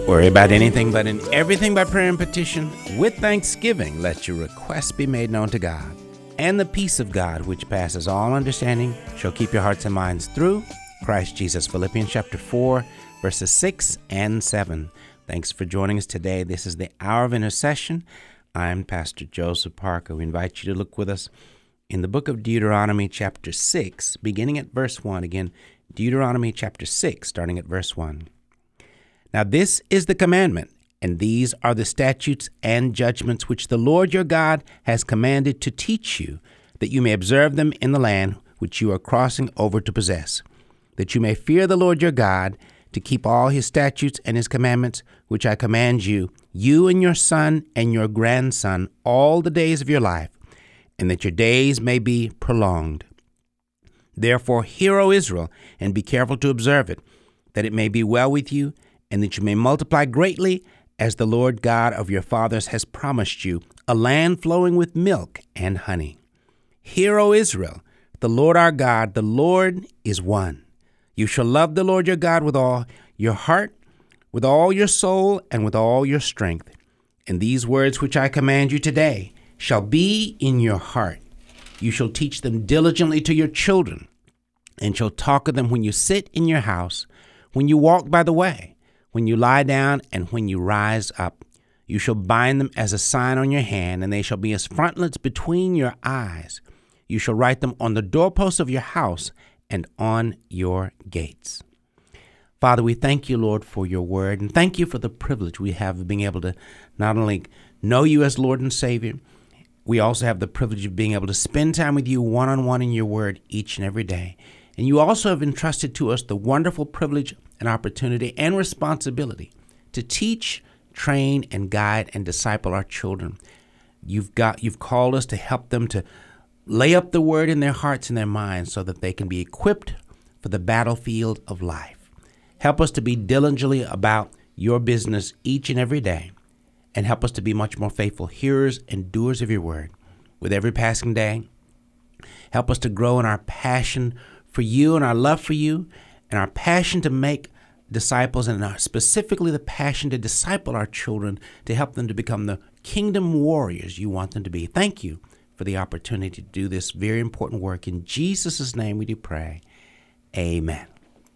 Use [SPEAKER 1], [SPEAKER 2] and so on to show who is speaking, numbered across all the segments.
[SPEAKER 1] Worry about anything but in everything by prayer and petition. With thanksgiving, let your requests be made known to God. And the peace of God, which passes all understanding, shall keep your hearts and minds through Christ Jesus. Philippians chapter 4, verses 6 and 7. Thanks for joining us today. This is the Hour of Intercession. I'm Pastor Joseph Parker. We invite you to look with us in the book of Deuteronomy chapter 6, beginning at verse 1. Again, Deuteronomy chapter 6, starting at verse 1. Now this is the commandment, and these are the statutes and judgments which the Lord your God has commanded to teach you, that you may observe them in the land which you are crossing over to possess, that you may fear the Lord your God, to keep all his statutes and his commandments, which I command you, you and your son and your grandson, all the days of your life, and that your days may be prolonged. Therefore hear, O Israel, and be careful to observe it, that it may be well with you, and that you may multiply greatly, as the Lord God of your fathers has promised you, a land flowing with milk and honey. Hear, O Israel, the Lord our God, the Lord is one. You shall love the Lord your God with all your heart, with all your soul, and with all your strength. And these words which I command you today shall be in your heart. You shall teach them diligently to your children, and shall talk of them when you sit in your house, when you walk by the way, when you lie down, and when you rise up. You shall bind them as a sign on your hand, and they shall be as frontlets between your eyes. You shall write them on the doorposts of your house and on your gates. Father, we thank you, Lord, for your word, and thank you for the privilege we have of being able to not only know you as Lord and Savior, we also have the privilege of being able to spend time with you one-on-one in your word each and every day. And you also have entrusted to us the wonderful privilege and opportunity and responsibility to teach, train, and guide and disciple our children. You've called us to help them to lay up the word in their hearts and their minds so that they can be equipped for the battlefield of life. Help us to be diligently about your business each and every day, and help us to be much more faithful hearers and doers of your word. With every passing day, help us to grow in our passion for you and our love for you, and our passion to make disciples, and specifically the passion to disciple our children, to help them to become the kingdom warriors you want them to be. Thank you for the opportunity to do this very important work. In Jesus' name we do pray. Amen.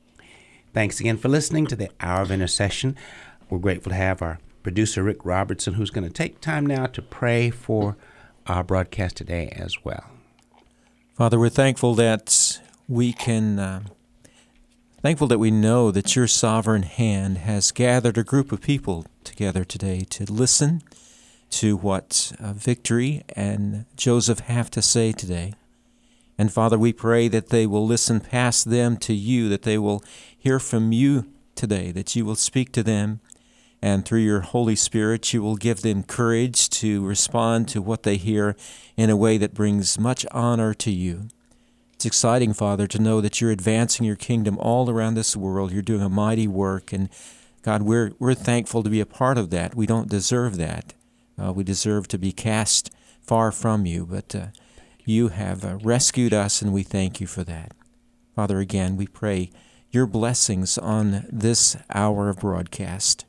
[SPEAKER 1] Thanks again for listening to the Hour of Intercession. We're grateful to have our producer, Rick Robertson, who's going to take time now to pray for our broadcast today as well.
[SPEAKER 2] Father, we're thankful that we can... Thankful that we know that your sovereign hand has gathered a group of people together today to listen to what Victory and Joseph have to say today. And Father, we pray that they will listen past them to you, that they will hear from you today, that you will speak to them, and through your Holy Spirit, you will give them courage to respond to what they hear in a way that brings much honor to you. It's exciting, Father, to know that you're advancing your kingdom all around this world. You're doing a mighty work, and God, we're thankful to be a part of that. We don't deserve that. We deserve to be cast far from you, but you have rescued us, and we thank you for that. Father, again, we pray your blessings on this hour of broadcast.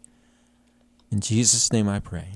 [SPEAKER 2] In Jesus' name I pray.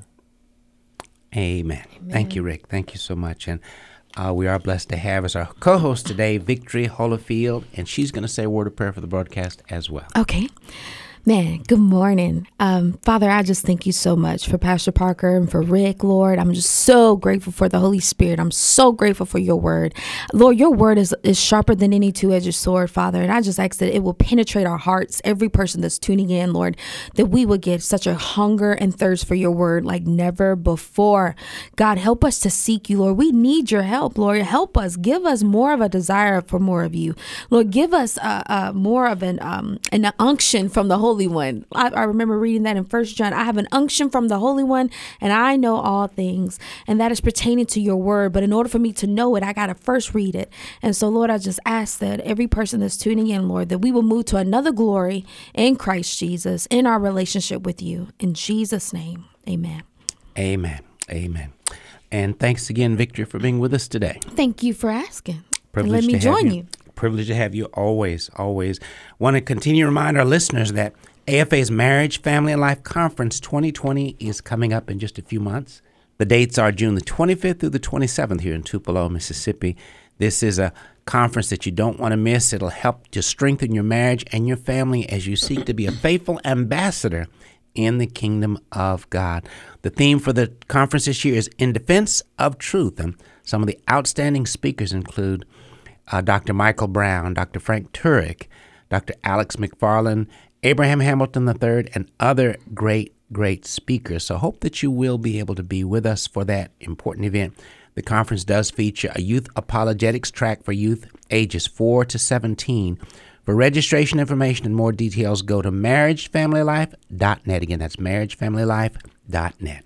[SPEAKER 1] Amen. Thank you, Rick. Thank you so much. And we are blessed to have as our co-host today, Victory Holyfield, and she's going to say a word of prayer for the broadcast as well.
[SPEAKER 3] Okay. Man, good morning. Father, I just thank you so much for Pastor Parker and for Rick, Lord. I'm just so grateful for the Holy Spirit. I'm so grateful for your word. Lord, your word is sharper than any two-edged sword, Father. And I just ask that it will penetrate our hearts, every person that's tuning in, Lord, that we will get such a hunger and thirst for your word like never before. God, help us to seek you, Lord. We need your help, Lord. Help us. Give us more of a desire for more of you. Lord, give us more of an unction from the Holy One. I remember reading that in 1 John. I have an unction from the Holy One, and I know all things, and that is pertaining to your word. But in order for me to know it, I got to first read it. And so, Lord, I just ask that every person that's tuning in, Lord, that we will move to another glory in Christ Jesus, in our relationship with you. In Jesus' name, amen.
[SPEAKER 1] Amen. Amen. And thanks again, Victory, for being with us today.
[SPEAKER 3] Thank you for asking.
[SPEAKER 1] Privilege
[SPEAKER 3] Let me join you.
[SPEAKER 1] Privilege to have you always, always. Want to continue to remind our listeners that AFA's Marriage, Family, and Life Conference 2020 is coming up in just a few months. The dates are June the 25th through the 27th here in Tupelo, Mississippi. This is a conference that you don't want to miss. It'll help to strengthen your marriage and your family as you seek to be a faithful ambassador in the kingdom of God. The theme for the conference this year is In Defense of Truth. And some of the outstanding speakers include Dr. Michael Brown, Dr. Frank Turek, Dr. Alex McFarland, Abraham Hamilton III, and other great speakers. So I hope that you will be able to be with us for that important event. The conference does feature a youth apologetics track for youth ages 4 to 17. For registration information and more details, go to marriagefamilylife.net. Again, that's marriagefamilylife.net.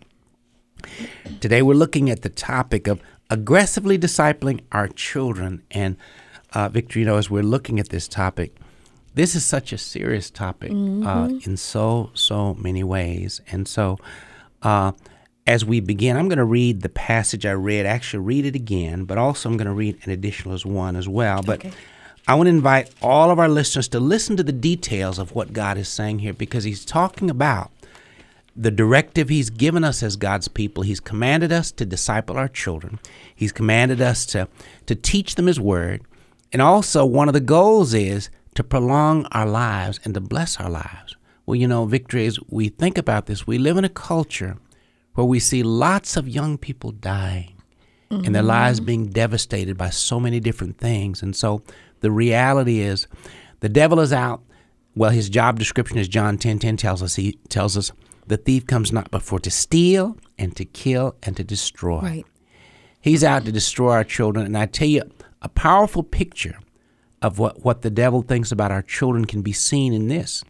[SPEAKER 1] Today we're looking at the topic of aggressively discipling our children. And Victor, as we're looking at this topic, this is such a serious topic in so many ways. And so as we begin, I'm going to read the passage I read, actually read it again, but also I'm going to read an additional one as well. But okay. I want to invite all of our listeners to listen to the details of what God is saying here, because he's talking about the directive he's given us as God's people. He's commanded us to disciple our children. He's commanded us to teach them his word. And also one of the goals is to prolong our lives and to bless our lives. Well, Victory, as we think about this, we live in a culture where we see lots of young people dying and their lives being devastated by so many different things. And so the reality is the devil is out. Well, his job description, as John 10:10 tells us, he tells us the thief comes not but for to steal and to kill and to destroy. Right. He's out to destroy our children. And I tell you, a powerful picture of what the devil thinks about our children can be seen in this.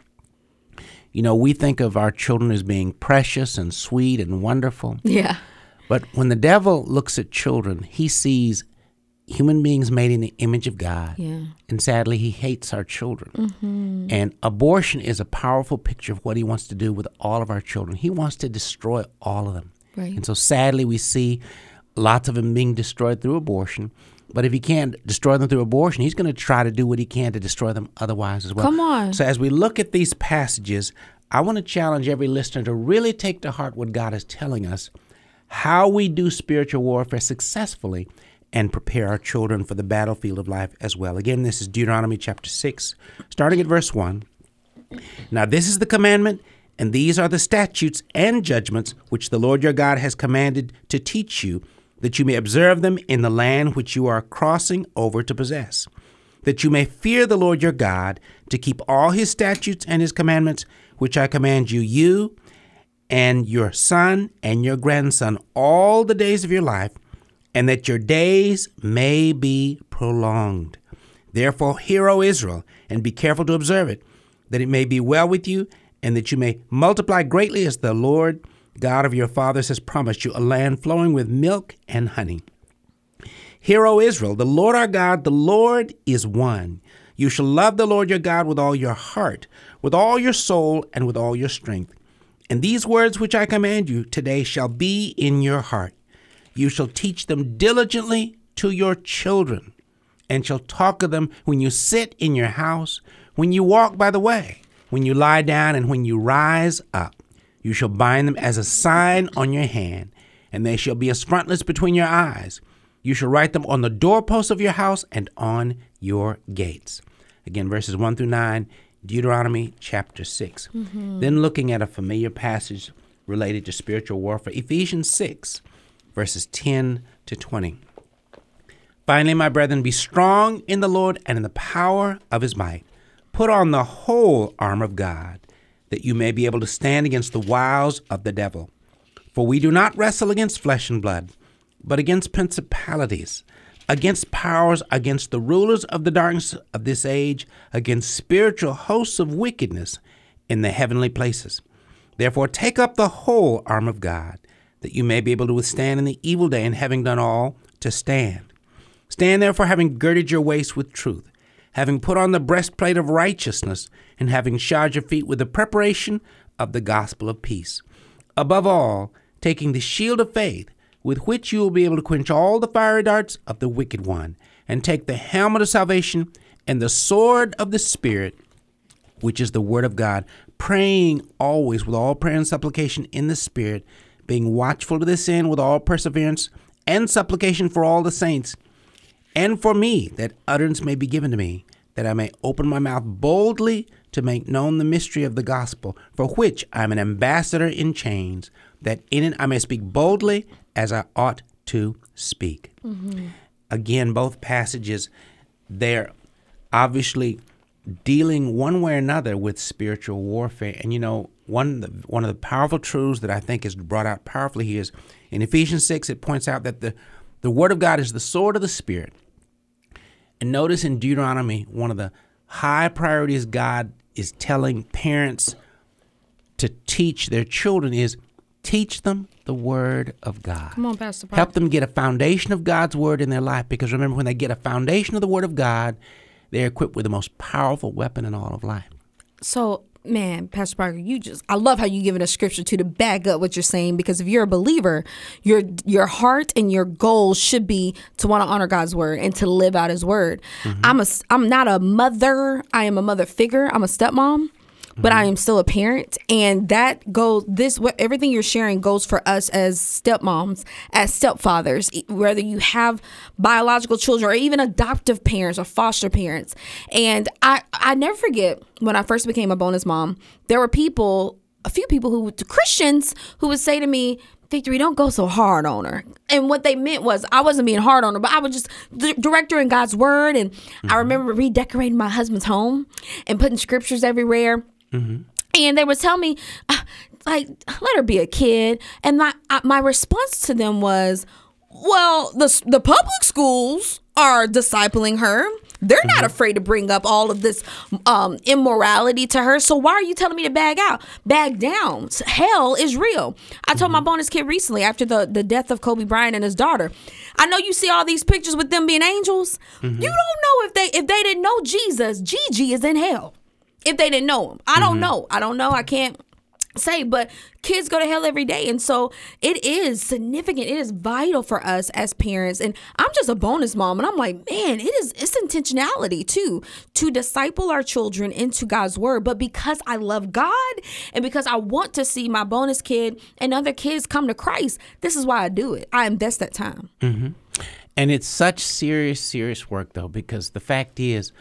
[SPEAKER 1] We think of our children as being precious and sweet and wonderful. Yeah. But when the devil looks at children, he sees human beings made in the image of God. Yeah. And sadly, he hates our children. Mm-hmm. And abortion is a powerful picture of what he wants to do with all of our children. He wants to destroy all of them. Right. And so sadly, we see lots of them being destroyed through abortion. But if he can't destroy them through abortion, he's going to try to do what he can to destroy them otherwise as well. Come on. So as we look at these passages, I want to challenge every listener to really take to heart what God is telling us, how we do spiritual warfare successfully and prepare our children for the battlefield of life as well. Again, this is Deuteronomy chapter 6, starting at verse 1. Now this is the commandment, and these are the statutes and judgments which the Lord your God has commanded to teach you, that you may observe them in the land which you are crossing over to possess, that you may fear the Lord your God, to keep all his statutes and his commandments, which I command you and your son and your grandson all the days of your life, and that your days may be prolonged. Therefore, hear, O Israel, and be careful to observe it, that it may be well with you, and that you may multiply greatly as the Lord God of your fathers has promised you, a land flowing with milk and honey. Hear, O Israel, the Lord our God, the Lord is one. You shall love the Lord your God with all your heart, with all your soul, and with all your strength. And these words which I command you today shall be in your heart. You shall teach them diligently to your children, and shall talk of them when you sit in your house, when you walk by the way, when you lie down, and when you rise up. You shall bind them as a sign on your hand, and they shall be as frontlets between your eyes. You shall write them on the doorposts of your house and on your gates. Again, verses 1 through 9, Deuteronomy chapter 6. Mm-hmm. Then looking at a familiar passage related to spiritual warfare, Ephesians 6, verses 10 to 20. Finally, my brethren, be strong in the Lord and in the power of his might. Put on the whole armor of God, that you may be able to stand against the wiles of the devil. For we do not wrestle against flesh and blood, but against principalities, against powers, against the rulers of the darkness of this age, against spiritual hosts of wickedness in the heavenly places. Therefore take up the whole armor of God, that you may be able to withstand in the evil day, and having done all, to stand. Stand therefore, having girded your waist with truth, having put on the breastplate of righteousness, and having shod your feet with the preparation of the gospel of peace. Above all, taking the shield of faith, with which you will be able to quench all the fiery darts of the wicked one, and take the helmet of salvation and the sword of the Spirit, which is the word of God, praying always with all prayer and supplication in the Spirit, being watchful to this end with all perseverance and supplication for all the saints, and for me, that utterance may be given to me, that I may open my mouth boldly to make known the mystery of the gospel, for which I am an ambassador in chains, that in it I may speak boldly as I ought to speak. Again, both passages, they're obviously dealing one way or another with spiritual warfare. And one of the powerful truths that I think is brought out powerfully here is in Ephesians 6, it points out that the Word of God is the sword of the Spirit. And notice in Deuteronomy, one of the high priorities God is telling parents to teach their children is teach them the Word of God.
[SPEAKER 3] Come on, Pastor Parker.
[SPEAKER 1] Help them get a foundation of God's Word in their life, because remember, when they get a foundation of the Word of God, they're equipped with the most powerful weapon in all of life.
[SPEAKER 3] So, man, Pastor Parker, I love how you giving us scripture to back up what you're saying, because if you're a believer, your heart and your goal should be to want to honor God's word and to live out his word. I'm not a mother. I am a mother figure. I'm a stepmom, but I am still a parent. And that goes, everything you're sharing goes for us as stepmoms, as stepfathers, whether you have biological children or even adoptive parents or foster parents. And I never forget when I first became a bonus mom, there were a few people Christians who would say to me, Victory, don't go so hard on her. And what they meant was I wasn't being hard on her, but I would just direct her in God's word. And I remember redecorating my husband's home and putting scriptures everywhere. And they would tell me, let her be a kid. And my response to them was, well, the public schools are discipling her. They're not afraid to bring up all of this immorality to her. So why are you telling me to bag down? Hell is real. I told my bonus kid recently after the death of Kobe Bryant and his daughter, I know you see all these pictures with them being angels. You don't know if they didn't know Jesus, Gigi is in hell. If they didn't know him. I don't know. I can't say, but kids go to hell every day. And so it is significant. It is vital for us as parents. And I'm just a bonus mom. And I'm like, man, it's intentionality too, to disciple our children into God's word. But because I love God and because I want to see my bonus kid and other kids come to Christ, this is why I do it. I invest that time.
[SPEAKER 1] And it's such serious work, though, because the fact is,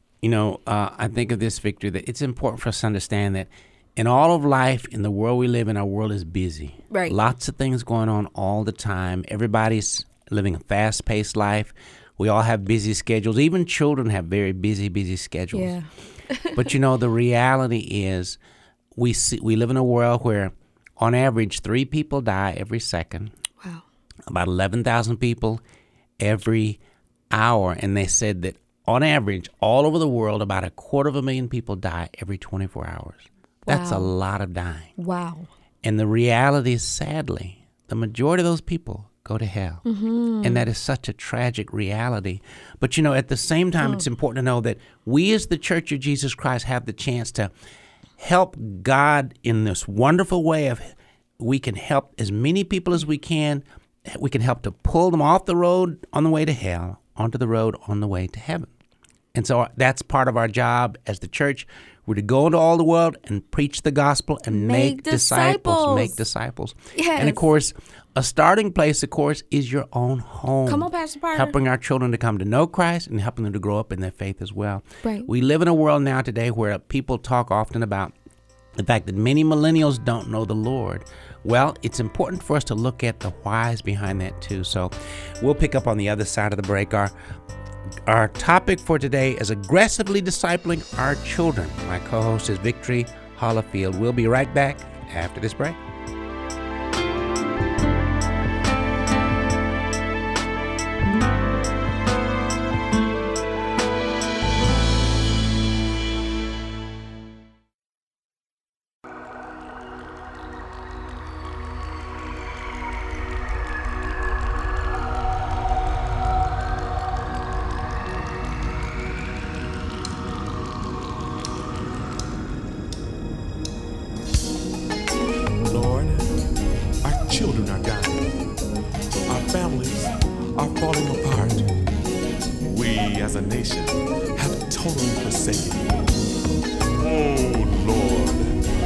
[SPEAKER 1] I think of this, Victor, that it's important for us to understand that in all of life, in the world we live in, our world is busy.
[SPEAKER 3] Right.
[SPEAKER 1] Lots of things going on all the time. Everybody's living a fast-paced life. We all have busy schedules. Even children have very busy schedules.
[SPEAKER 3] Yeah.
[SPEAKER 1] But, the reality is we live in a world where, on average, 3 people die every second.
[SPEAKER 3] Wow. About
[SPEAKER 1] 11,000 people every hour. And they said that, on average, all over the world, about 250,000 people die every 24 hours. That's a lot of dying.
[SPEAKER 3] Wow.
[SPEAKER 1] And the reality is, sadly, the majority of those people go to hell. And that is such a tragic reality. But, at the same time, it's important to know that we as the Church of Jesus Christ have the chance to help God in this wonderful way of we can help as many people as we can. We can help to pull them off the road on the way to hell, onto the road on the way to heaven. And so that's part of our job as the church. We're to go into all the world and preach the gospel and make disciples. Make disciples.
[SPEAKER 3] Yes.
[SPEAKER 1] And, of course, a starting place, is your own home.
[SPEAKER 3] Come on, Pastor Parker.
[SPEAKER 1] Helping our children to come to know Christ and helping them to grow up in their faith as well.
[SPEAKER 3] Right.
[SPEAKER 1] We live in a world now today where people talk often about the fact that many millennials don't know the Lord. Well, it's important for us to look at the whys behind that, too. So we'll pick up on the other side of the break. Our topic for today is aggressively discipling our children. My co-host is Victory Hollifield. We'll be right back after this break.
[SPEAKER 4] Children are dying. Our families are falling apart. We as a nation have totally forsaken you. Oh Lord,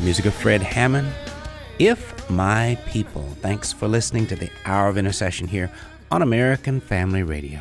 [SPEAKER 1] music of Fred Hammond, If My People. Thanks for listening to the Hour of Intercession here on American Family Radio.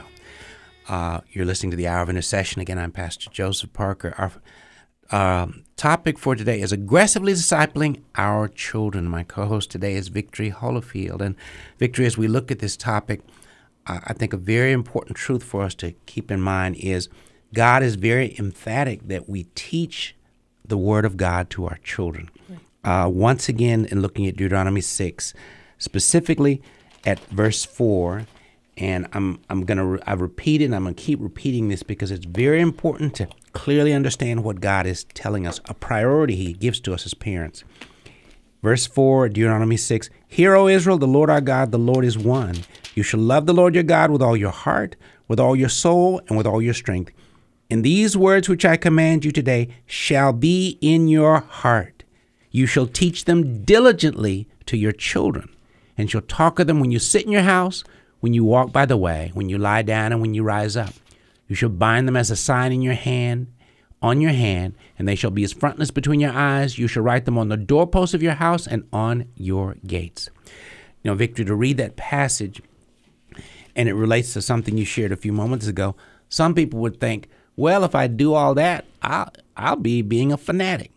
[SPEAKER 1] You're listening to the Hour of Intercession. Again, I'm Pastor Joseph Parker. Our topic for today is aggressively discipling our children. My co-host today is Victory Holofield. And Victory, as we look at this topic, I think a very important truth for us to keep in mind is God is very emphatic that we teach the Word of God to our children. Once again, in looking at Deuteronomy 6, specifically at verse 4, and I've repeated, and I'm going to keep repeating this because it's very important to clearly understand what God is telling us, a priority He gives to us as parents. Verse 4, Deuteronomy 6, Hear, O Israel, the Lord our God, the Lord is one. You shall love the Lord your God with all your heart, with all your soul, and with all your strength. And these words which I command you today shall be in your heart. You shall teach them diligently to your children, and shall talk of them when you sit in your house, when you walk by the way, when you lie down, and when you rise up. You shall bind them as a sign in your hand, on your hand, and they shall be as frontlets between your eyes. You shall write them on the doorposts of your house and on your gates. You know, Victor, to read that passage, and it relates to something you shared a few moments ago, some people would think, well, if I do all that, I'll be being a fanatic.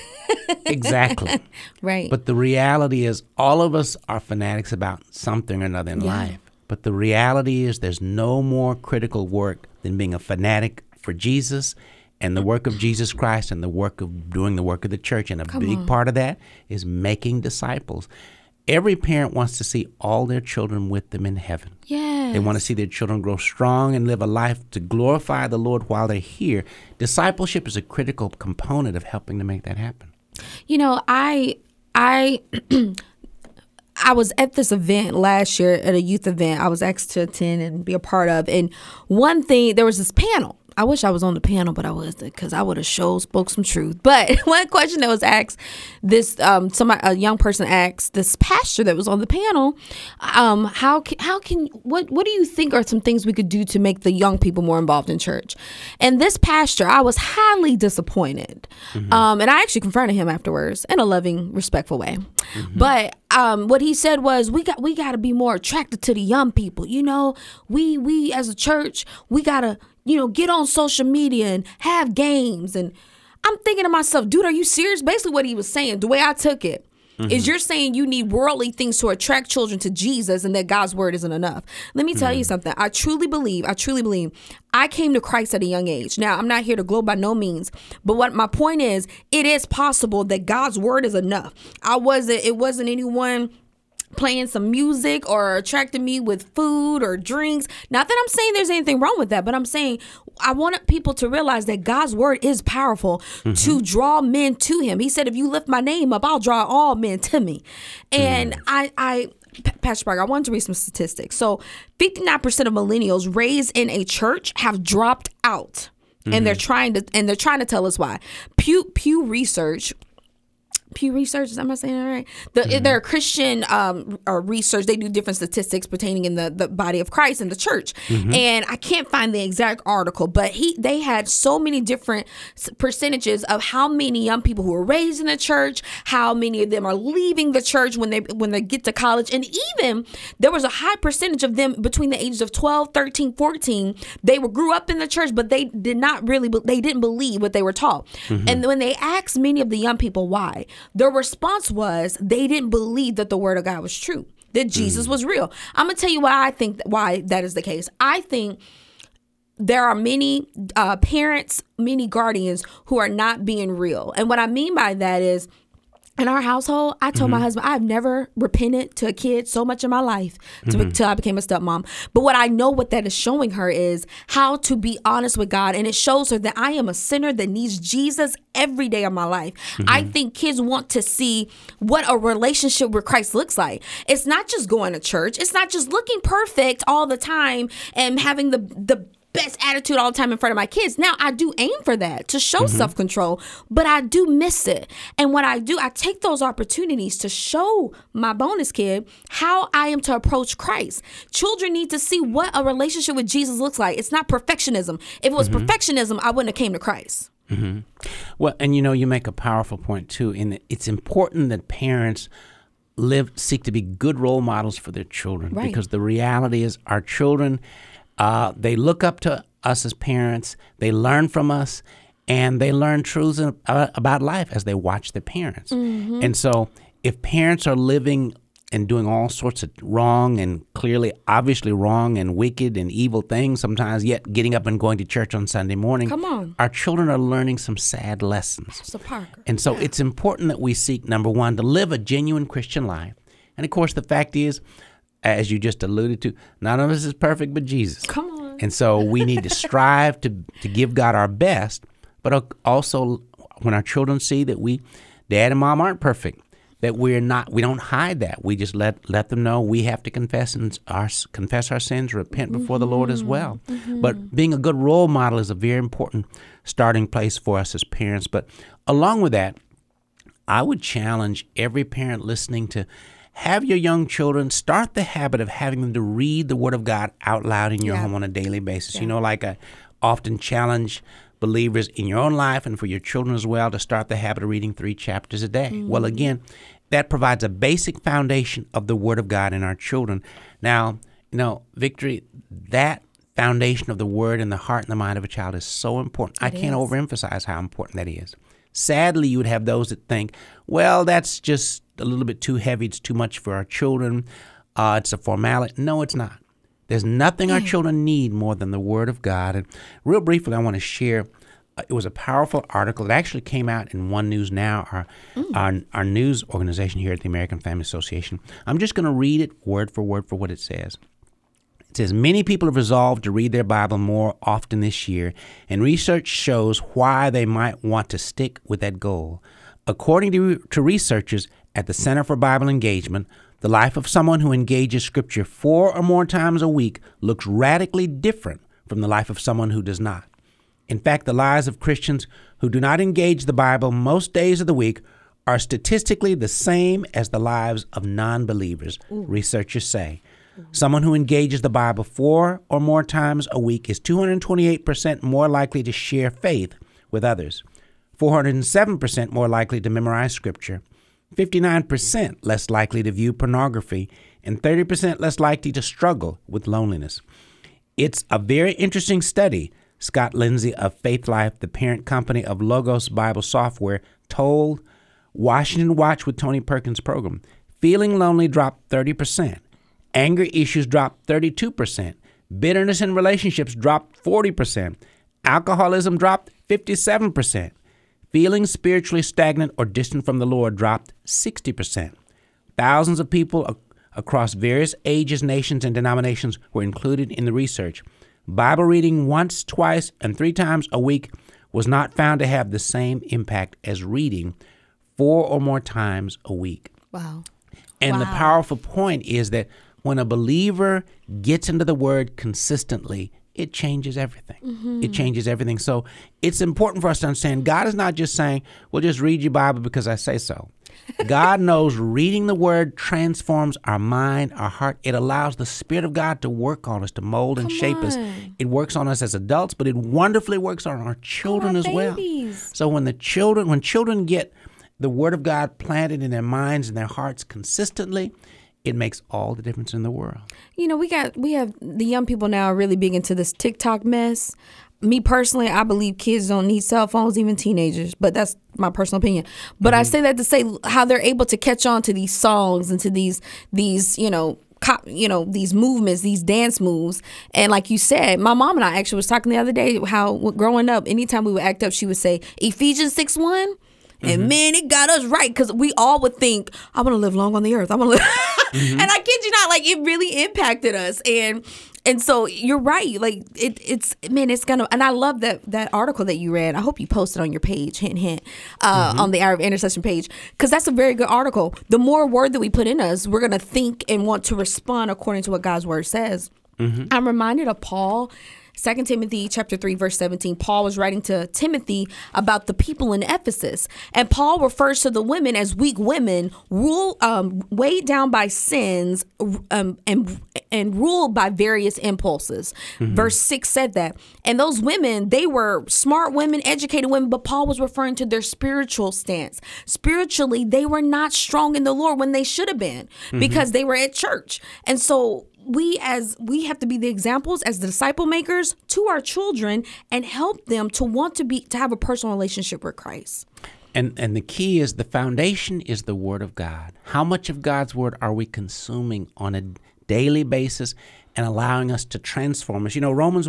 [SPEAKER 1] Exactly.
[SPEAKER 3] Right.
[SPEAKER 1] But the reality is all of us are fanatics about something or another in life. But the reality is there's no more critical work than being a fanatic for Jesus and the work of Jesus Christ and the work of doing the work of the church. And a big part of that is making disciples. Every parent wants to see all their children with them in heaven.
[SPEAKER 3] Yes.
[SPEAKER 1] They want to see their children grow strong and live a life to glorify the Lord while they're here. Discipleship is a critical component of helping to make that happen.
[SPEAKER 3] You know, I was at this event last year at a youth event. I was asked to attend and be a part of. And one thing, there was this panel. I wish I was on the panel, but I wasn't, because I would have spoke some truth. But one question that was asked, a young person asked this pastor that was on the panel, what do you think are some things we could do to make the young people more involved in church? And this pastor, I was highly disappointed. And I actually confronted him afterwards in a loving, respectful way. But what he said was, we got to be more attracted to the young people. You know, we as a church, we got to, get on social media and have games. And I'm thinking to myself, dude, are you serious? Basically what he was saying, the way I took it, is you're saying you need worldly things to attract children to Jesus and that God's word isn't enough. Let me tell you something. I truly believe I came to Christ at a young age. Now, I'm not here to gloat by no means, but what my point is, it is possible that God's word is enough. It wasn't anyone playing some music or attracting me with food or drinks. Not that I'm saying there's anything wrong with that, but I'm saying I want people to realize that God's word is powerful to draw men to him. He said, if you lift my name up, I'll draw all men to me. And Pastor Parker, I wanted to read some statistics. So 59% of millennials raised in a church have dropped out. And they're trying to tell us why. Pew Research, am I saying that right? They're a Christian research. They do different statistics pertaining in the body of Christ and the church. And I can't find the exact article, but they had so many different percentages of how many young people who were raised in the church, how many of them are leaving the church when they get to college. And even there was a high percentage of them between the ages of 12, 13, 14. They grew up in the church, but they didn't believe what they were taught. And when they asked many of the young people why, their response was they didn't believe that the word of God was true, that Jesus was real. I'm going to tell you why that is the case. I think there are many parents, many guardians who are not being real. And what I mean by that is, in our household, I told my husband, I've never repented to a kid so much in my life until I became a stepmom. But what I know what that is showing her is how to be honest with God. And it shows her that I am a sinner that needs Jesus every day of my life. I think kids want to see what a relationship with Christ looks like. It's not just going to church. It's not just looking perfect all the time and having the best attitude all the time in front of my kids. Now, I do aim for that, to show self-control, but I do miss it. And what I do, I take those opportunities to show my bonus kid how I am to approach Christ. Children need to see what a relationship with Jesus looks like. It's not perfectionism. If it was perfectionism, I wouldn't have came to Christ.
[SPEAKER 1] Well, and you make a powerful point too. In that it's important that parents seek to be good role models for their children,
[SPEAKER 3] Right.
[SPEAKER 1] because the reality is our children, they look up to us as parents, they learn from us, and they learn truths about life as they watch their parents. And so if parents are living and doing all sorts of wrong and clearly, obviously wrong and wicked and evil things sometimes, yet getting up and going to church on Sunday morning,
[SPEAKER 3] Come on.
[SPEAKER 1] our children are learning some sad lessons.
[SPEAKER 3] So Parker.
[SPEAKER 1] And so it's important that we seek, number one, to live a genuine Christian life. And of course, the fact is, as you just alluded to, none of us is perfect but Jesus.
[SPEAKER 3] Come on.
[SPEAKER 1] And so we need to strive to give God our best, but also when our children see that Dad and Mom aren't perfect, that we don't hide that. We just let them know we have to confess our sins, repent before the Lord as well. But being a good role model is a very important starting place for us as parents. But along with that, I would challenge every parent listening to have your young children start the habit of having them to read the Word of God out loud in your home on a daily basis. Like I often challenge believers in your own life and for your children as well to start the habit of reading 3 chapters a day. Well, again, that provides a basic foundation of the Word of God in our children. Now, Victory, that foundation of the Word in the heart and the mind of a child is so important. I can't overemphasize how important that is. Sadly, you would have those that think, well, that's just a little bit too heavy. It's too much for our children. It's a formality. No, it's not. There's nothing our children need more than the Word of God. And real briefly, I want to share, it was a powerful article. It actually came out in One News Now, our news organization here at the American Family Association. I'm just going to read it word for what it says. It says, many people have resolved to read their Bible more often this year, and research shows why they might want to stick with that goal. According to researchers at the Center for Bible Engagement, the life of someone who engages Scripture 4 or more times a week looks radically different from the life of someone who does not. In fact, the lives of Christians who do not engage the Bible most days of the week are statistically the same as the lives of non-believers, researchers say. Someone who engages the Bible 4 or more times a week is 228% more likely to share faith with others, 407% more likely to memorize Scripture, 59% less likely to view pornography, and 30% less likely to struggle with loneliness. It's a very interesting study, Scott Lindsay of Faith Life, the parent company of Logos Bible Software, told Washington Watch with Tony Perkins program. Feeling lonely dropped 30%. Anger issues dropped 32%. Bitterness in relationships dropped 40%. Alcoholism dropped 57%. Feeling spiritually stagnant or distant from the Lord dropped 60%. Thousands of people across various ages, nations, and denominations were included in the research. Bible reading once, twice, and 3 times a week was not found to have the same impact as reading 4 or more times a week.
[SPEAKER 3] Wow.
[SPEAKER 1] And the powerful point is that when a believer gets into the Word consistently, it changes everything. It changes everything. So it's important for us to understand God is not just saying, well, just read your Bible because I say so. God knows reading the Word transforms our mind, our heart. It allows the Spirit of God to work on us, to mold and shape us. It works on us as adults, but it wonderfully works on our children as well. So when children get the Word of God planted in their minds and their hearts consistently, it makes all the difference in the world.
[SPEAKER 3] We have the young people now are really big into this TikTok mess. Me personally, I believe kids don't need cell phones, even teenagers, but that's my personal opinion. But I say that to say how they're able to catch on to these songs and to these these movements, these dance moves. And like you said, my mom and I actually was talking the other day how growing up, anytime we would act up, she would say Ephesians 6:1. And man, it got us right because we all would think, I want to live long on the earth. I want to live. And I kid you not, like it really impacted us. And so you're right. Like it's gonna. And I love that article that you read. I hope you posted on your page, hint, on the Hour of Intercession page, because that's a very good article. The more word that we put in us, we're gonna think and want to respond according to what God's word says. I'm reminded of Paul. 2 Timothy chapter 3, verse 17, Paul was writing to Timothy about the people in Ephesus. And Paul refers to the women as weak women, weighed down by sins, and and ruled by various impulses. Verse 6 said that. And those women, they were smart women, educated women, but Paul was referring to their spiritual stance. Spiritually, they were not strong in the Lord when they should have been because they were at church. And so we have to be the examples as the disciple makers to our children and help them to want to have a personal relationship with Christ.
[SPEAKER 1] And the key is the foundation is the Word of God. How much of God's Word are we consuming on a daily basis and allowing us to transform us? You know, Romans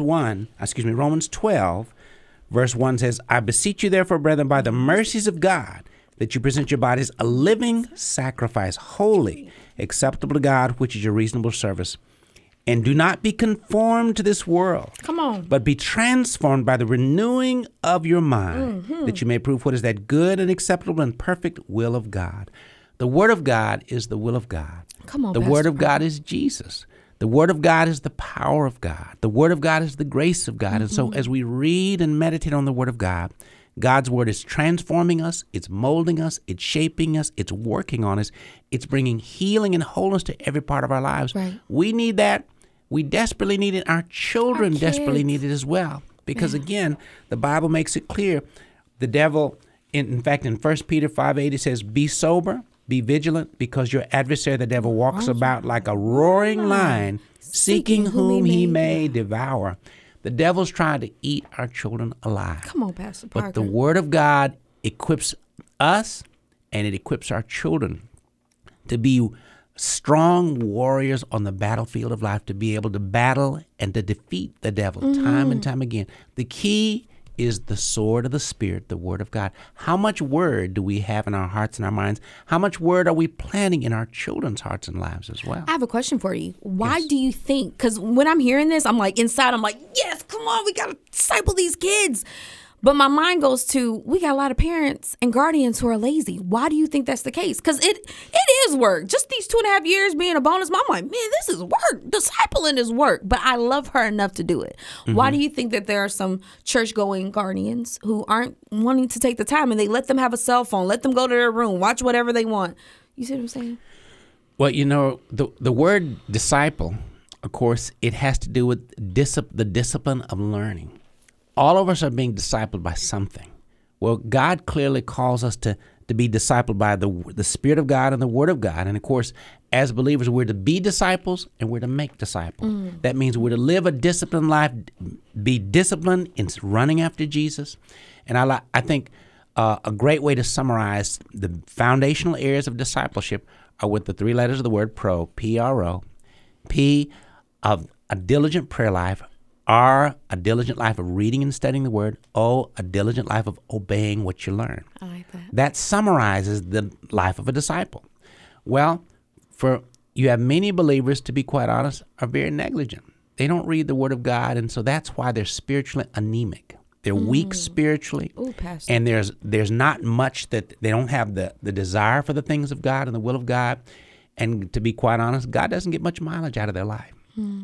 [SPEAKER 1] 12, verse 1 says, I beseech you therefore, brethren, by the mercies of God, that you present your bodies a living sacrifice, holy, acceptable to God, which is your reasonable service. And do not be conformed to this world.
[SPEAKER 3] Come on.
[SPEAKER 1] But be transformed by the renewing of your mind, that you may prove what is that good and acceptable and perfect will of God. The Word of God is the will of God.
[SPEAKER 3] Come on,
[SPEAKER 1] The Word of God is Jesus. The Word of God is the power of God. The Word of God is the grace of God. And so as we read and meditate on the Word of God, God's Word is transforming us, it's molding us, it's shaping us, it's working on us, it's bringing healing and wholeness to every part of our lives.
[SPEAKER 3] Right.
[SPEAKER 1] We need that. We desperately need it. Our children
[SPEAKER 3] Our
[SPEAKER 1] desperately
[SPEAKER 3] kids.
[SPEAKER 1] need it as well. Because again, the Bible makes it clear. The devil, in fact, in 1 Peter 5:8, it says, be sober, be vigilant, because your adversary, the devil, walks about like a roaring lion, seeking whom he may devour. The devil's trying to eat our children alive.
[SPEAKER 3] Come on, Pastor Parker.
[SPEAKER 1] But the Word of God equips us and it equips our children to be strong warriors on the battlefield of life, to be able to battle and to defeat the devil time and time again. The key is the sword of the Spirit, the Word of God. How much Word do we have in our hearts and our minds? How much Word are we planting in our children's hearts and lives as well?
[SPEAKER 3] I have a question for you. Why
[SPEAKER 1] Yes.
[SPEAKER 3] do you think, because when I'm hearing this, I'm like, inside, I'm like, yes, come on, we got to disciple these kids. But my mind goes to, we got a lot of parents and guardians who are lazy. Why do you think that's the case? Because it is work. Just these 2.5 years being a bonus mom, I'm like, man, this is work. Discipling is work. But I love her enough to do it. Why do you think that there are some church-going guardians who aren't wanting to take the time and they let them have a cell phone, let them go to their room, watch whatever they want? You see what I'm saying?
[SPEAKER 1] Well, you know, the word disciple, of course, it has to do with the discipline of learning. All of us are being discipled by something. Well, God clearly calls us to be discipled by the Spirit of God and the Word of God. And of course, as believers, we're to be disciples and we're to make disciples. That means we're to live a disciplined life, be disciplined in running after Jesus. And I think a great way to summarize the foundational areas of discipleship are with the three letters of the word pro, P-R-O. P, of a diligent prayer life. R, a diligent life of reading and studying the Word. O, a diligent life of obeying what you learn.
[SPEAKER 3] I like that.
[SPEAKER 1] That summarizes the life of a disciple. Well, you have many believers, to be quite honest, are very negligent. They don't read the Word of God, and so that's why they're spiritually anemic. They're weak spiritually,
[SPEAKER 3] Ooh, Pastor.
[SPEAKER 1] and there's not much that they don't have the desire for the things of God and the will of God. And to be quite honest, God doesn't get much mileage out of their life.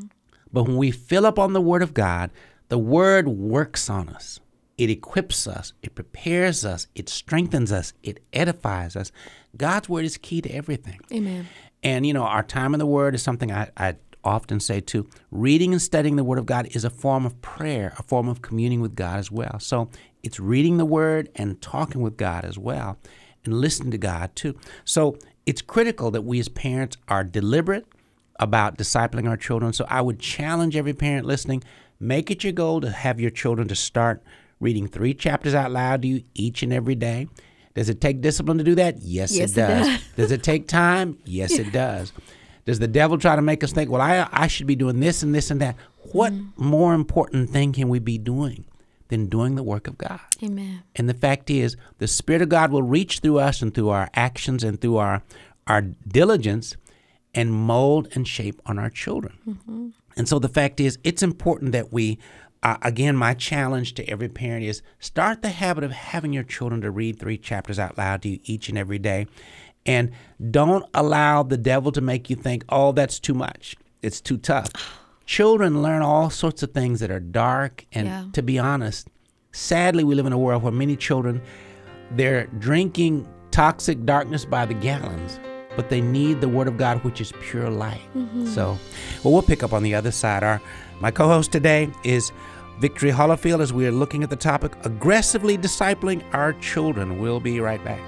[SPEAKER 1] But when we fill up on the Word of God, the Word works on us. It equips us. It prepares us. It strengthens us. It edifies us. God's Word is key to everything.
[SPEAKER 3] Amen.
[SPEAKER 1] And, you know, our time in the Word is something I often say, too. Reading and studying the Word of God is a form of prayer, a form of communing with God as well. So it's reading the Word and talking with God as well and listening to God, too. So it's critical that we as parents are deliberate about discipling our children. So I would challenge every parent listening, make it your goal to have your children to start reading 3 chapters out loud to you each and every day. Does it take discipline to do that? Yes, it does. Does it take time? Yes, it does. Does the devil try to make us think, well, I should be doing this and this and that? What more important thing can we be doing than doing the work of God?
[SPEAKER 3] Amen.
[SPEAKER 1] And the fact is, the Spirit of God will reach through us and through our actions and through our diligence and mold and shape on our children. And so the fact is, it's important that we, again, my challenge to every parent is start the habit of having your children to read 3 chapters out loud to you each and every day. And don't allow the devil to make you think, oh, that's too much. It's too tough. Children learn all sorts of things that are dark. And to be honest, sadly, we live in a world where many children, they're drinking toxic darkness by the gallons. but they need the Word of God, which is pure light. So, well, we'll pick up on the other side. My co-host today is Victory Hollifield, as we are looking at the topic, aggressively discipling our children. We'll be right back.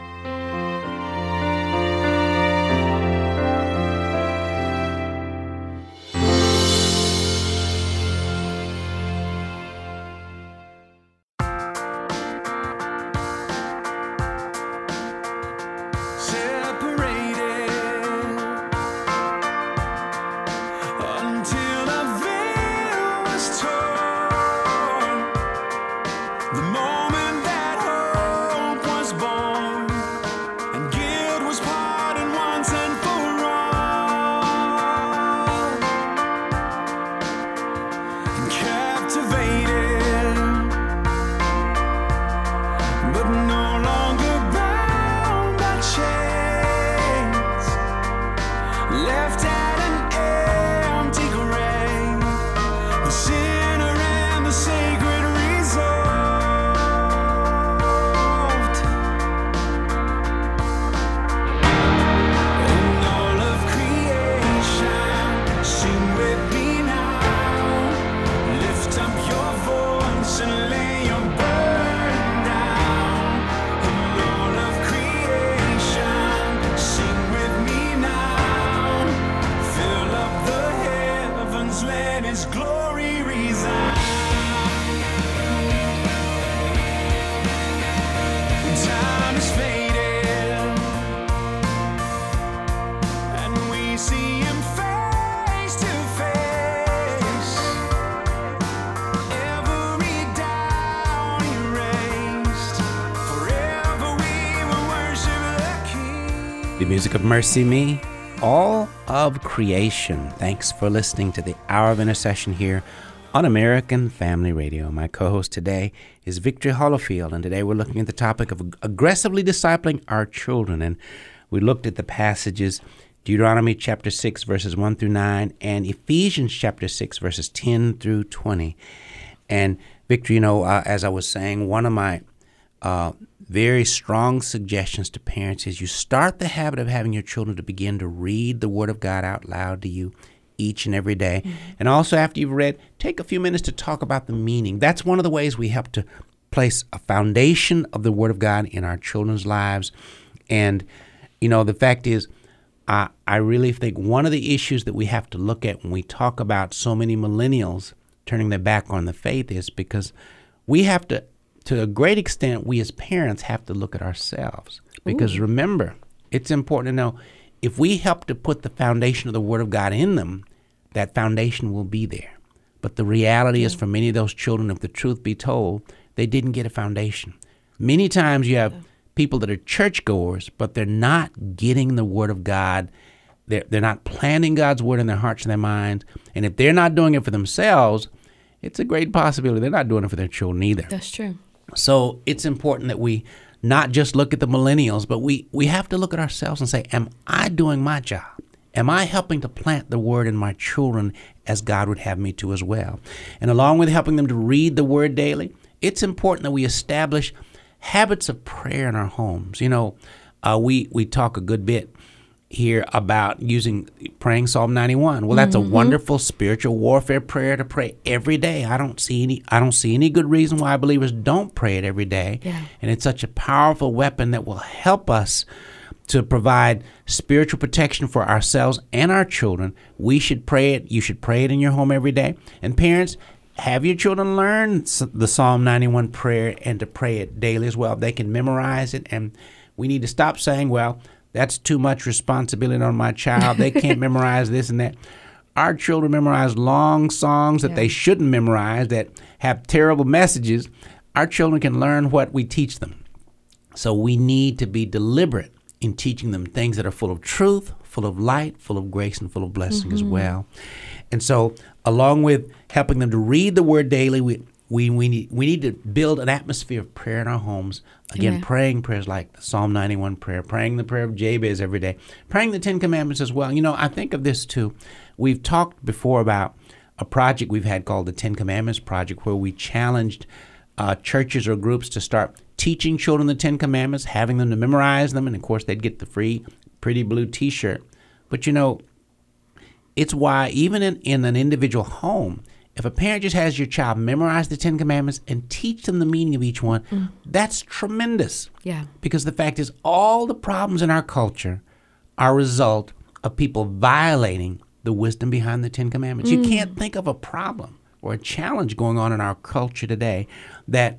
[SPEAKER 1] The music of Mercy Me, all of creation. Thanks for listening to the Hour of Intercession here on American Family Radio. My co-host today is Victory Hollifield, and today we're looking at the topic of aggressively discipling our children. And we looked at the passages, Deuteronomy chapter 6, verses 1 through 9, and Ephesians chapter 6, verses 10 through 20. And Victory, as I was saying, one of my very strong suggestions to parents is you start the habit of having your children to begin to read the Word of God out loud to you each and every day. And also after you've read, take a few minutes to talk about the meaning. That's one of the ways we help to place a foundation of the Word of God in our children's lives. And, the fact is, I really think one of the issues that we have to look at when we talk about so many millennials turning their back on the faith is because we have to a great extent, we as parents have to look at ourselves. Because remember, it's important to know, if we help to put the foundation of the Word of God in them, that foundation will be there. But the reality is, for many of those children, if the truth be told, they didn't get a foundation. Many times you have people that are churchgoers, but they're not getting the Word of God. They're not planting God's Word in their hearts and their minds. And if they're not doing it for themselves, it's a great possibility they're not doing it for their children either.
[SPEAKER 3] That's true.
[SPEAKER 1] So it's important that we not just look at the millennials, but we have to look at ourselves and say, am I doing my job? Am I helping to plant the Word in my children as God would have me to as well? And along with helping them to read the Word daily, it's important that we establish habits of prayer in our homes. We talk a good bit here about praying Psalm 91. Well, that's a wonderful spiritual warfare prayer to pray every day. I don't see any good reason why believers don't pray it every day. Yeah. And it's such a powerful weapon that will help us to provide spiritual protection for ourselves and our children. We should pray it. You should pray it in your home every day. And parents, have your children learn the Psalm 91 prayer and to pray it daily as well. They can memorize it, and we need to stop saying, well, that's too much responsibility on my child. They can't memorize this and that. Our children memorize long songs that they shouldn't memorize, that have terrible messages. Our children can learn what we teach them. So we need to be deliberate in teaching them things that are full of truth, full of light, full of grace, and full of blessing as well. And so along with helping them to read the Word daily, we need to build an atmosphere of prayer in our homes. Again, praying prayers like the Psalm 91 prayer, praying the prayer of Jabez every day, praying the Ten Commandments as well. I think of this too. We've talked before about a project we've had called the Ten Commandments Project, where we challenged churches or groups to start teaching children the Ten Commandments, having them to memorize them, and of course they'd get the free pretty blue T-shirt. But you know, it's why even in an individual home, if a parent just has your child memorize the 10 Commandments and teach them the meaning of each one, that's tremendous.
[SPEAKER 3] Yeah.
[SPEAKER 1] Because the fact is, all the problems in our culture are a result of people violating the wisdom behind the 10 Commandments. You can't think of a problem or a challenge going on in our culture today that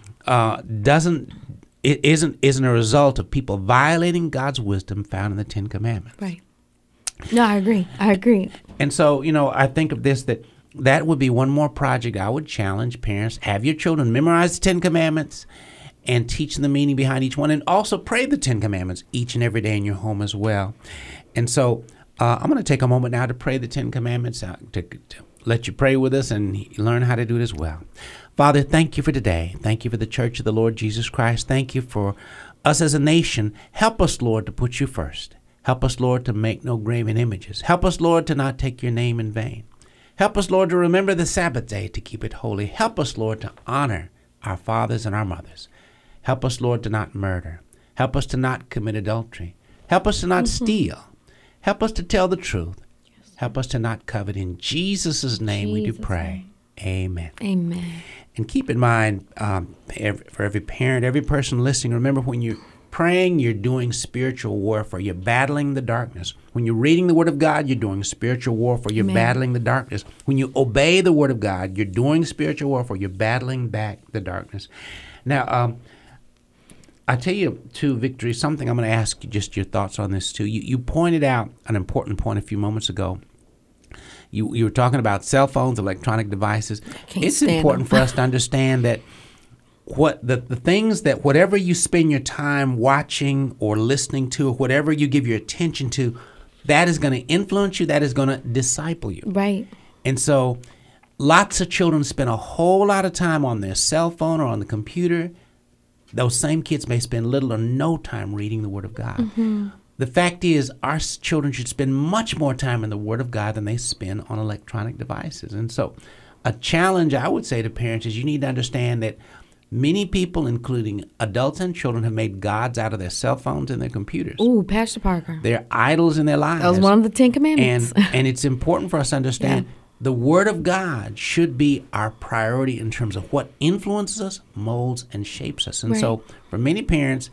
[SPEAKER 1] isn't a result of people violating God's wisdom found in the 10 Commandments.
[SPEAKER 3] Right. No, I agree.
[SPEAKER 1] And so, you know, I think of this, that would be one more project I would challenge parents. Have your children memorize the 10 Commandments and teach them the meaning behind each one, and also pray the 10 Commandments each and every day in your home as well. And so I'm going to take a moment now to pray the 10 Commandments, to let you pray with us and learn how to do it as well. Father, thank you for today. Thank you for the Church of the Lord Jesus Christ. Thank you for us as a nation. Help us, Lord, to put you first. Help us, Lord, to make no graven images. Help us, Lord, to not take your name in vain. Help us, Lord, to remember the Sabbath day, to keep it holy. Help us, Lord, to honor our fathers and our mothers. Help us, Lord, to not murder. Help us to not commit adultery. Help us to not steal. Help us to tell the truth. Help us to not covet. In Jesus' name we do pray. Amen.
[SPEAKER 3] Amen.
[SPEAKER 1] And keep in mind, for every parent, every person listening, remember when you're praying, you're doing spiritual warfare. You're battling the darkness. When you're reading the Word of God, you're doing spiritual warfare. You're battling the darkness. When you obey the Word of God, you're doing spiritual warfare. You're battling back the darkness. Now, I tell you, too, Victory, something I'm going to ask you just your thoughts on this, too. You pointed out an important point a few moments ago. You were talking about cell phones, electronic devices. It's important for us to understand that the things that whatever you spend your time watching or listening to, or whatever you give your attention to, that is going to influence you, that is going to disciple you.
[SPEAKER 3] Right.
[SPEAKER 1] And so lots of children spend a whole lot of time on their cell phone or on the computer. Those same kids may spend little or no time reading the Word of God. Mm-hmm. The fact is, our children should spend much more time in the Word of God than they spend on electronic devices. And so a challenge I would say to parents is you need to understand that many people, including adults and children, have made gods out of their cell phones and their computers.
[SPEAKER 3] Ooh, Pastor Parker.
[SPEAKER 1] They're idols in their lives.
[SPEAKER 3] That was one of the 10 Commandments.
[SPEAKER 1] And it's important for us to understand the Word of God should be our priority in terms of what influences us, molds, and shapes us. And so for many parents,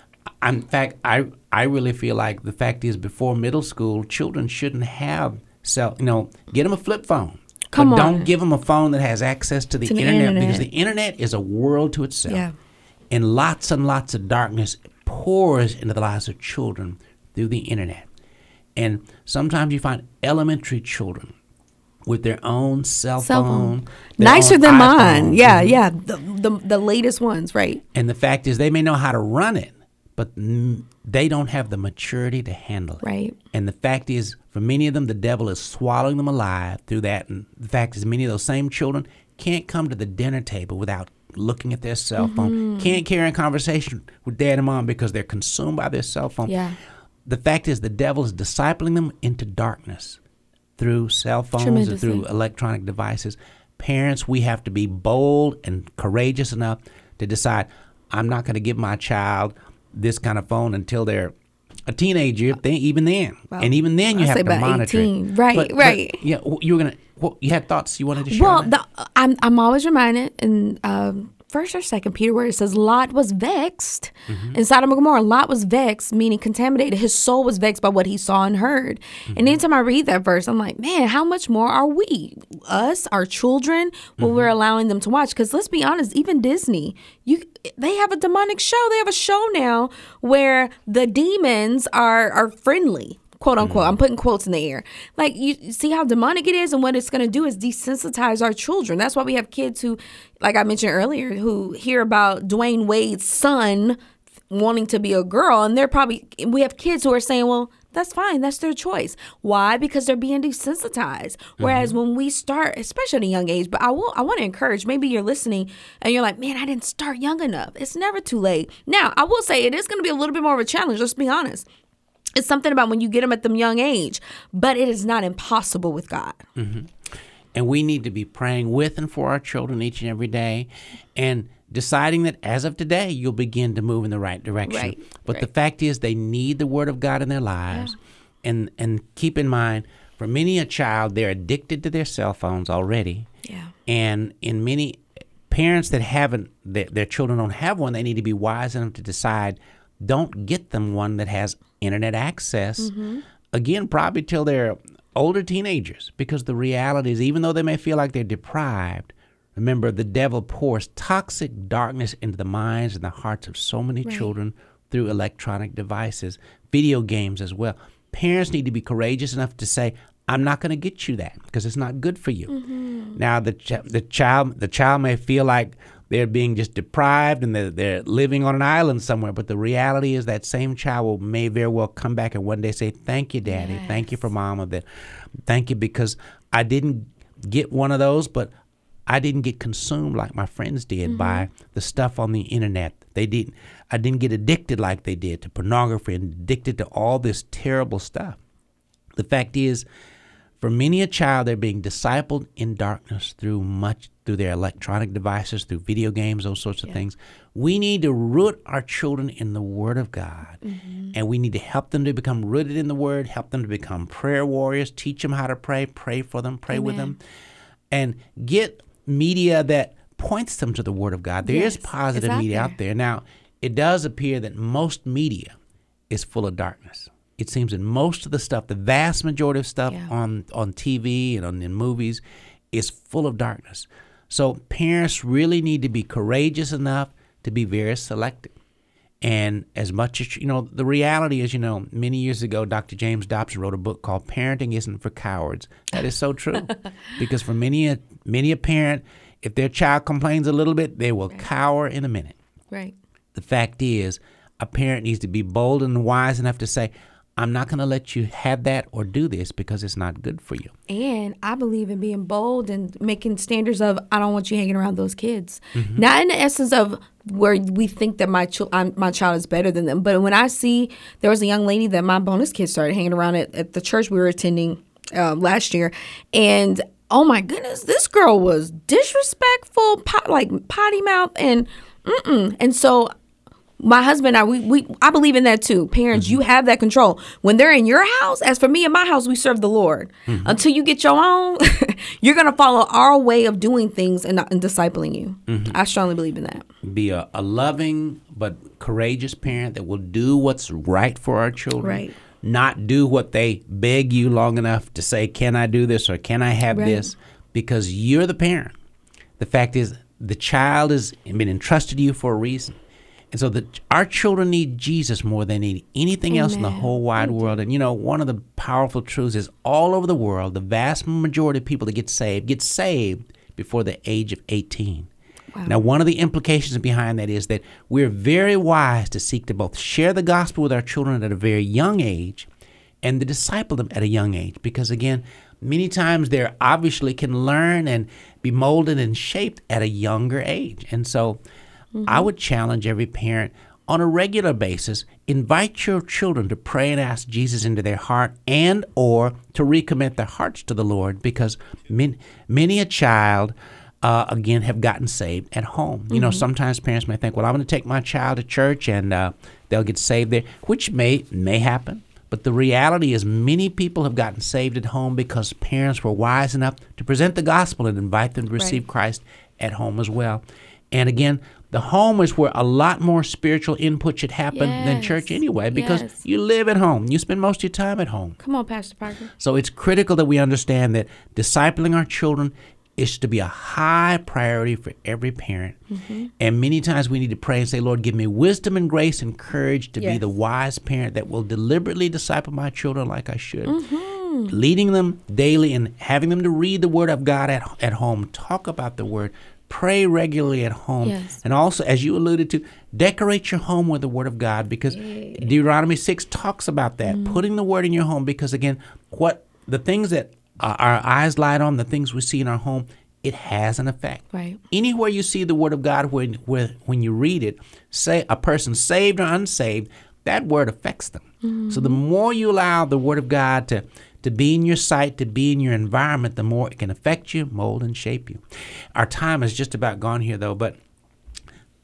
[SPEAKER 1] in fact, I really feel like the fact is before middle school, children shouldn't have get them a flip phone. But don't give them a phone that has access to the internet, because the internet is a world to itself. Yeah. And lots of darkness pours into the lives of children through the internet. And sometimes you find elementary children with their own cell phone.
[SPEAKER 3] Nicer than mine. Yeah. The latest ones, right.
[SPEAKER 1] And the fact is they may know how to run it, but they don't have the maturity to handle it.
[SPEAKER 3] Right.
[SPEAKER 1] And the fact is, for many of them, the devil is swallowing them alive through that. And the fact is, many of those same children can't come to the dinner table without looking at their cell phone, can't carry a conversation with dad and mom because they're consumed by their cell phone. Yeah. The fact is, the devil is discipling them into darkness through cell phones and through electronic devices. Parents, we have to be bold and courageous enough to decide, I'm not going to give my child this kind of phone until they're a teenager, even then. Well, and even then, you have to monitor 18.
[SPEAKER 3] Right, right.
[SPEAKER 1] But, yeah, you had thoughts you wanted to share?
[SPEAKER 3] Well, I'm always reminded in 1st or 2nd Peter where it says Lot was vexed. In Sodom and Gomorrah, Lot was vexed, meaning contaminated. His soul was vexed by what he saw and heard. And anytime I read that verse, I'm like, man, how much more are we, us, our children, what we're allowing them to watch? Because let's be honest, even Disney, they have a demonic show. They have a show now where the demons are friendly, quote unquote. I'm putting quotes in the air. Like, you see how demonic it is, and what it's going to do is desensitize our children. That's why we have kids who, like I mentioned earlier, who hear about Dwayne Wade's son wanting to be a girl, and we have kids who are saying, well, that's fine. That's their choice. Why? Because they're being desensitized. Whereas when we start, especially at a young age, but I want to encourage, maybe you're listening and you're like, man, I didn't start young enough. It's never too late. Now, I will say it is going to be a little bit more of a challenge. Let's be honest. It's something about when you get them at them young age, but it is not impossible with God.
[SPEAKER 1] And we need to be praying with and for our children each and every day. And deciding that as of today, you'll begin to move in the right direction.
[SPEAKER 3] Right,
[SPEAKER 1] But the
[SPEAKER 3] right.
[SPEAKER 1] fact is, they need the Word of God in their lives. And keep in mind, for many a child, they're addicted to their cell phones already.
[SPEAKER 3] Yeah.
[SPEAKER 1] And in many parents that haven't, their children don't have one, they need to be wise enough to decide, don't get them one that has internet access. Again, probably till they're older teenagers, because the reality is, even though they may feel like they're deprived, remember, the devil pours toxic darkness into the minds and the hearts of so many children through electronic devices, video games as well. Parents need to be courageous enough to say, I'm not going to get you that because it's not good for you. Now, the child may feel like they're being just deprived and they're living on an island somewhere, but the reality is that same child may very well come back and one day say, thank you, Daddy.
[SPEAKER 3] Yes.
[SPEAKER 1] Thank you for Mama. Thank you, because I didn't get one of those, but I didn't get consumed like my friends did by the stuff on the internet. I didn't get addicted like they did to pornography and addicted to all this terrible stuff. The fact is, for many a child, they're being discipled in darkness through their electronic devices, through video games, those sorts of things. We need to root our children in the Word of God, and we need to help them to become rooted in the Word, help them to become prayer warriors, teach them how to pray for them, pray with them, and get media that points them to the Word of God. There is positive media out there. Now, it does appear that most media is full of darkness. It seems that most of the stuff, the vast majority of stuff on TV and in movies is full of darkness. So parents really need to be courageous enough to be very selective. And as much as, the reality is, many years ago, Dr. James Dobson wrote a book called Parenting Isn't for Cowards. That is so true. Because for many a parent, if their child complains a little bit, they will cower in a minute.
[SPEAKER 3] Right.
[SPEAKER 1] The fact is, a parent needs to be bold and wise enough to say, I'm not going to let you have that or do this because it's not good for you.
[SPEAKER 3] And I believe in being bold and making standards of, I don't want you hanging around those kids. Not in the essence of where we think that my child is better than them. But when I see, there was a young lady that my bonus kids started hanging around at the church we were attending last year. And oh my goodness, this girl was disrespectful, potty mouth and And so my husband and I believe in that too. Parents, you have that control. When they're in your house, as for me and my house, we serve the Lord. Until you get your own, you're going to follow our way of doing things and discipling you. I strongly believe in that.
[SPEAKER 1] Be a loving but courageous parent that will do what's right for our children.
[SPEAKER 3] Right.
[SPEAKER 1] Not do what they beg you long enough to say, can I do this or can I have this? Because you're the parent. The fact is, the child has been entrusted to you for a reason. And so our children need Jesus more than they need anything else in the whole wide world. And, one of the powerful truths is all over the world, the vast majority of people that get saved before the age of 18. Wow. Now, one of the implications behind that is that we're very wise to seek to both share the gospel with our children at a very young age and to disciple them at a young age. Because, again, many times they obviously can learn and be molded and shaped at a younger age. And so I would challenge every parent on a regular basis, invite your children to pray and ask Jesus into their heart and or to recommit their hearts to the Lord, because many a child, again, have gotten saved at home. Sometimes parents may think, well, I'm going to take my child to church and they'll get saved there, which may happen. But the reality is many people have gotten saved at home because parents were wise enough to present the gospel and invite them to receive Christ at home as well. And again, the home is where a lot more spiritual input should happen than church anyway, because you live at home. You spend most of your time at home.
[SPEAKER 3] Come on, Pastor Parker.
[SPEAKER 1] So it's critical that we understand that discipling our children is to be a high priority for every parent. And many times we need to pray and say, Lord, give me wisdom and grace and courage to be the wise parent that will deliberately disciple my children like I should. Leading them daily and having them to read the Word of God at home, talk about the Word, pray regularly at home. And also, as you alluded to, decorate your home with the Word of God, because Deuteronomy 6 talks about that, putting the Word in your home, because again, the things that our eyes light on, the things we see in our home, it has an effect.
[SPEAKER 3] Right.
[SPEAKER 1] Anywhere you see the Word of God, when you read it, say a person saved or unsaved, that Word affects them. So the more you allow the Word of God to be in your sight, to be in your environment, the more it can affect you, mold, and shape you. Our time is just about gone here, though, but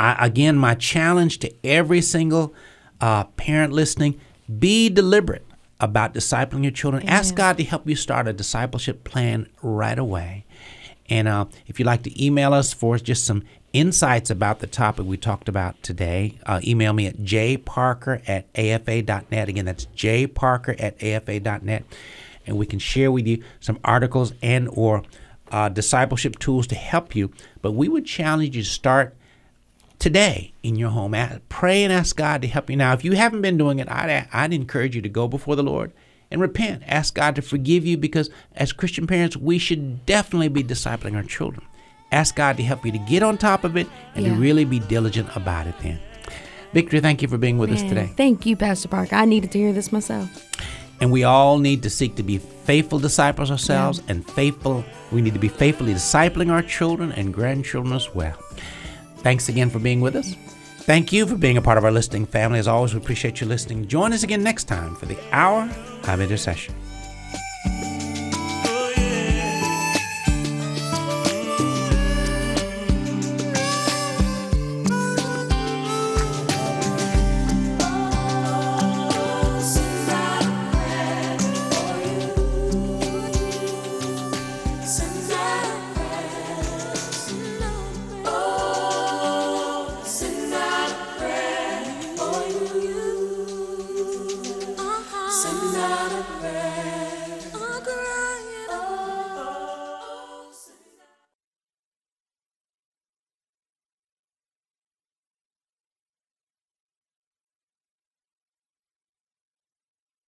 [SPEAKER 1] Again, my challenge to every single parent listening, be deliberate about discipling your children.
[SPEAKER 3] Amen.
[SPEAKER 1] Ask God to help you start a discipleship plan right away. And if you'd like to email us for just some insights about the topic we talked about today, email me at jparker@afa.net. Again, that's jparker@afa.net. And we can share with you some articles and or discipleship tools to help you. But we would challenge you to start today in your home. Pray and ask God to help you. Now, if you haven't been doing it, I'd encourage you to go before the Lord and repent. Ask God to forgive you, because as Christian parents, we should definitely be discipling our children. Ask God to help you to get on top of it and to really be diligent about it then. Victory, thank you for being with us today.
[SPEAKER 3] Thank you, Pastor Parker. I needed to hear this myself.
[SPEAKER 1] And we all need to seek to be faithful disciples ourselves, and we need to be faithfully discipling our children and grandchildren as well. Thanks again for being with us. Thank you for being a part of our listening family. As always, we appreciate you listening. Join us again next time for the Hour of Intercession.
[SPEAKER 5] Send out a prayer.